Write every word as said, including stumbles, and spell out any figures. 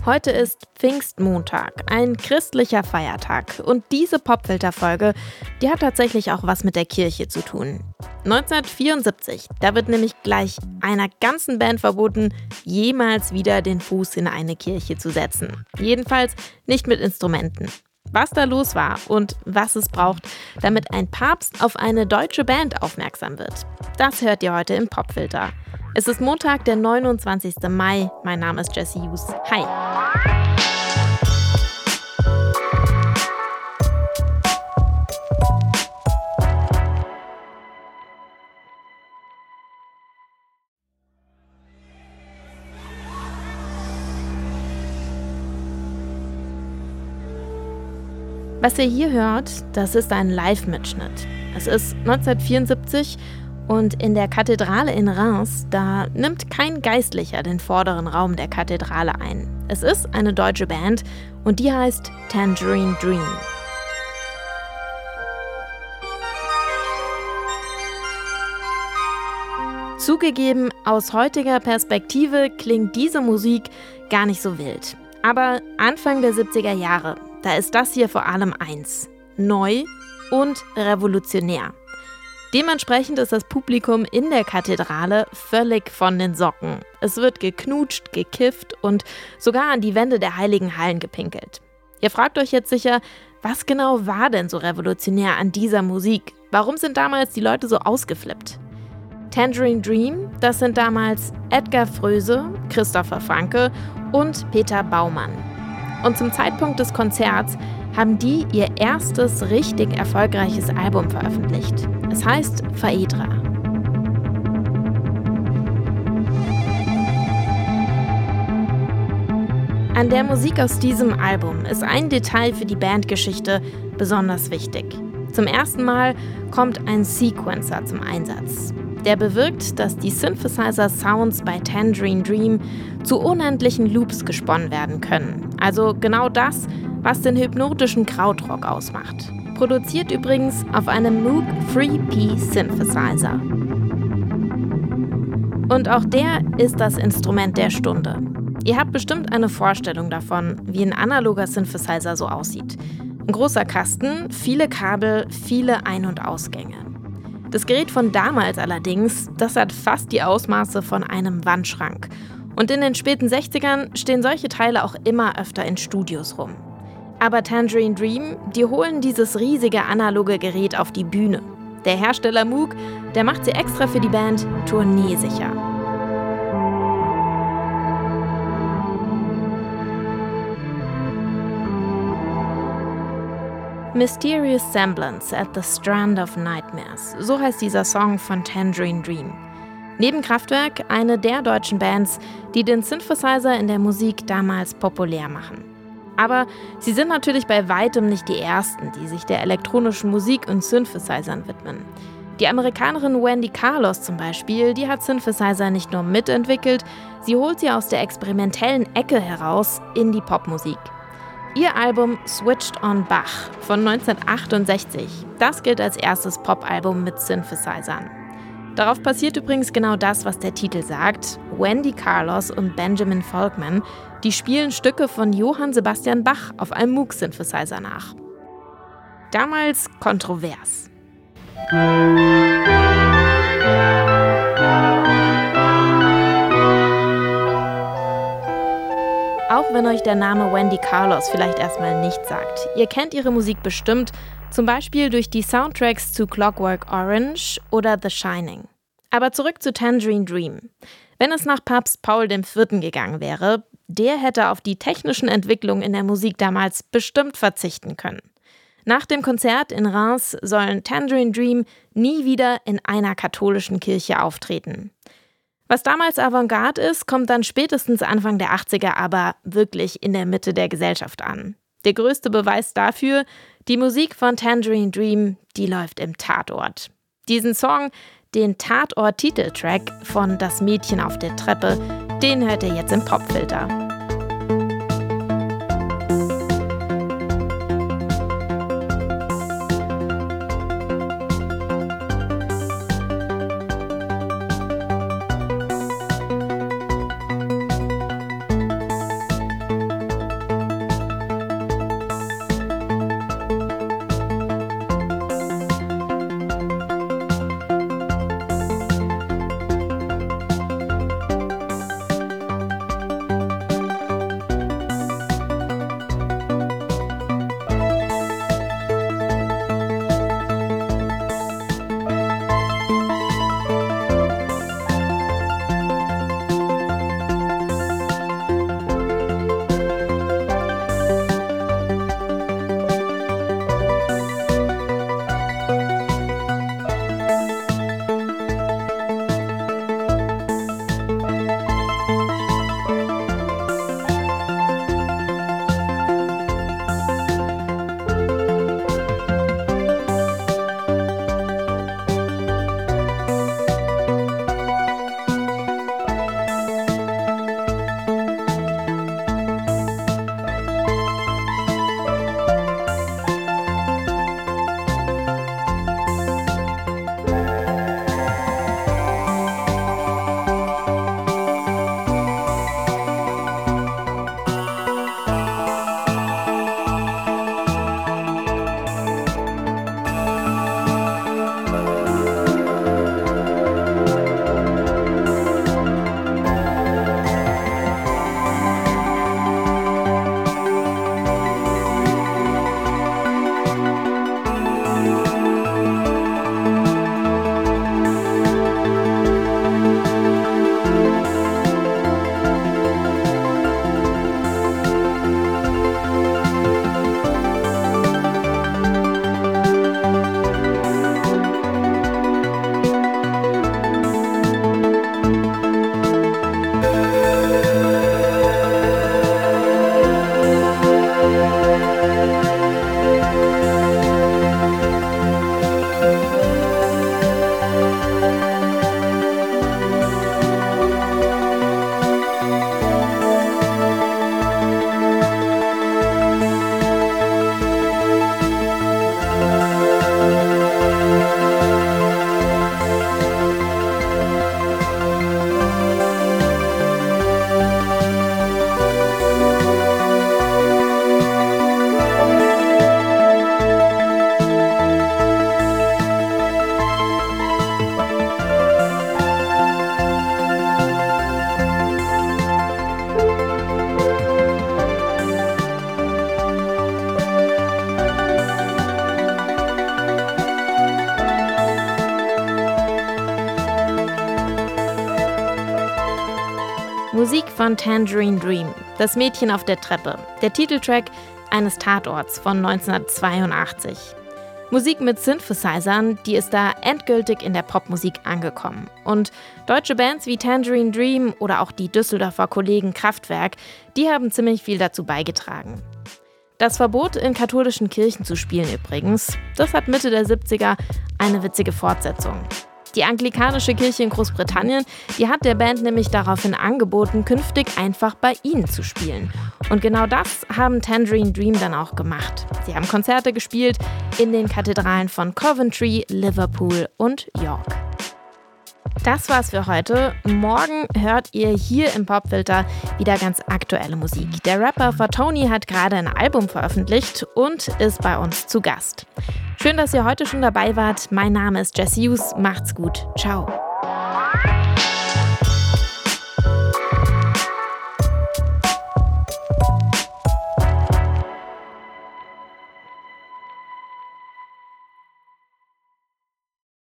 Heute ist Pfingstmontag, ein christlicher Feiertag. Und diese Popfilter-Folge, die hat tatsächlich auch was mit der Kirche zu tun. neunzehnhundertvierundsiebzig, da wird nämlich gleich einer ganzen Band verboten, jemals wieder den Fuß in eine Kirche zu setzen. Jedenfalls nicht mit Instrumenten. Was da los war und was es braucht, damit ein Papst auf eine deutsche Band aufmerksam wird, das hört ihr heute im Popfilter. Es ist Montag, der neunundzwanzigsten Mai. Mein Name ist Jessie Hughes. Hi! Was ihr hier hört, das ist ein Live-Mitschnitt. Es ist neunzehnhundertvierundsiebzig und in der Kathedrale in Reims, da nimmt kein Geistlicher den vorderen Raum der Kathedrale ein. Es ist eine deutsche Band und die heißt Tangerine Dream. Zugegeben, aus heutiger Perspektive klingt diese Musik gar nicht so wild. Aber Anfang der siebziger Jahre, da ist das hier vor allem eins: neu und revolutionär. Dementsprechend ist das Publikum in der Kathedrale völlig von den Socken. Es wird geknutscht, gekifft und sogar an die Wände der heiligen Hallen gepinkelt. Ihr fragt euch jetzt sicher, was genau war denn so revolutionär an dieser Musik? Warum sind damals die Leute so ausgeflippt? Tangerine Dream, das sind damals Edgar Froese, Christopher Franke und Peter Baumann. Und zum Zeitpunkt des Konzerts haben die ihr erstes richtig erfolgreiches Album veröffentlicht. Es heißt Phaedra. An der Musik aus diesem Album ist ein Detail für die Bandgeschichte besonders wichtig. Zum ersten Mal kommt ein Sequencer zum Einsatz. Der bewirkt, dass die Synthesizer-Sounds bei Tangerine Dream zu unendlichen Loops gesponnen werden können. Also genau das, was den hypnotischen Krautrock ausmacht. Produziert übrigens auf einem Moog drei P Synthesizer. Und auch der ist das Instrument der Stunde. Ihr habt bestimmt eine Vorstellung davon, wie ein analoger Synthesizer so aussieht. Ein großer Kasten, viele Kabel, viele Ein- und Ausgänge. Das Gerät von damals allerdings, das hat fast die Ausmaße von einem Wandschrank. Und in den späten sechzigern stehen solche Teile auch immer öfter in Studios rum. Aber Tangerine Dream, die holen dieses riesige analoge Gerät auf die Bühne. Der Hersteller Moog, der macht sie extra für die Band tourneesicher. Mysterious Semblance at the Strand of Nightmares, so heißt dieser Song von Tangerine Dream. Neben Kraftwerk eine der deutschen Bands, die den Synthesizer in der Musik damals populär machen. Aber sie sind natürlich bei weitem nicht die ersten, die sich der elektronischen Musik und Synthesizern widmen. Die Amerikanerin Wendy Carlos zum Beispiel, die hat Synthesizer nicht nur mitentwickelt, sie holt sie aus der experimentellen Ecke heraus in die Popmusik. Ihr Album Switched on Bach von neunzehnhundertachtundsechzig, das gilt als erstes Popalbum mit Synthesizern. Darauf passiert übrigens genau das, was der Titel sagt. Wendy Carlos und Benjamin Folkman, die spielen Stücke von Johann Sebastian Bach auf einem Moog-Synthesizer nach. Damals kontrovers. Auch wenn euch der Name Wendy Carlos vielleicht erstmal nichts sagt. Ihr kennt ihre Musik bestimmt, zum Beispiel durch die Soundtracks zu Clockwork Orange oder The Shining. Aber zurück zu Tangerine Dream. Wenn es nach Papst Paul der Vierte gegangen wäre, der hätte auf die technischen Entwicklungen in der Musik damals bestimmt verzichten können. Nach dem Konzert in Reims sollen Tangerine Dream nie wieder in einer katholischen Kirche auftreten. Was damals Avantgarde ist, kommt dann spätestens Anfang der achtziger aber wirklich in der Mitte der Gesellschaft an. Der größte Beweis dafür: die Musik von Tangerine Dream, die läuft im Tatort. Diesen Song, den Tatort-Titeltrack von Das Mädchen auf der Treppe, den hört ihr jetzt im Popfilter. Musik von Tangerine Dream, Das Mädchen auf der Treppe, der Titeltrack eines Tatorts von neunzehnhundertzweiundachtzig. Musik mit Synthesizern, die ist da endgültig in der Popmusik angekommen. Und deutsche Bands wie Tangerine Dream oder auch die Düsseldorfer Kollegen Kraftwerk, die haben ziemlich viel dazu beigetragen. Das Verbot, in katholischen Kirchen zu spielen übrigens, das hat Mitte der siebziger eine witzige Fortsetzung. Die anglikanische Kirche in Großbritannien, die hat der Band nämlich daraufhin angeboten, künftig einfach bei ihnen zu spielen. Und genau das haben Tangerine Dream dann auch gemacht. Sie haben Konzerte gespielt in den Kathedralen von Coventry, Liverpool und York. Das war's für heute. Morgen hört ihr hier im Popfilter wieder ganz aktuelle Musik. Der Rapper Fatoni hat gerade ein Album veröffentlicht und ist bei uns zu Gast. Schön, dass ihr heute schon dabei wart. Mein Name ist Jess Hughes. Macht's gut. Ciao.